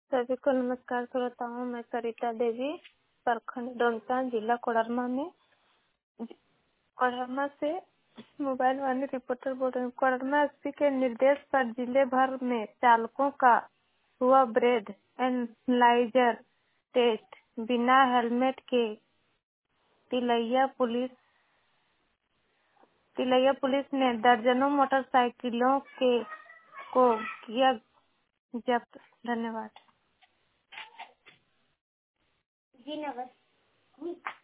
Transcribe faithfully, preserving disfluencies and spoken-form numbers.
सभी को नमस्कार श्रोताओं। मैं सरिता देवी प्रखंड डोमचा जिला कोडरमा में कोडरमा से मोबाइल वाली रिपोर्टर बोल रही हूँ। कोडरमा एसपी के निर्देश पर जिले भर में चालकों का हुआ ब्रेथ एनालाइजर टेस्ट। बिना हेलमेट के तिलैया पुलिस तिलैया पुलिस ने दर्जनों मोटरसाइकिलों के को किया जब्त। धन्यवाद। जी नमस्ते।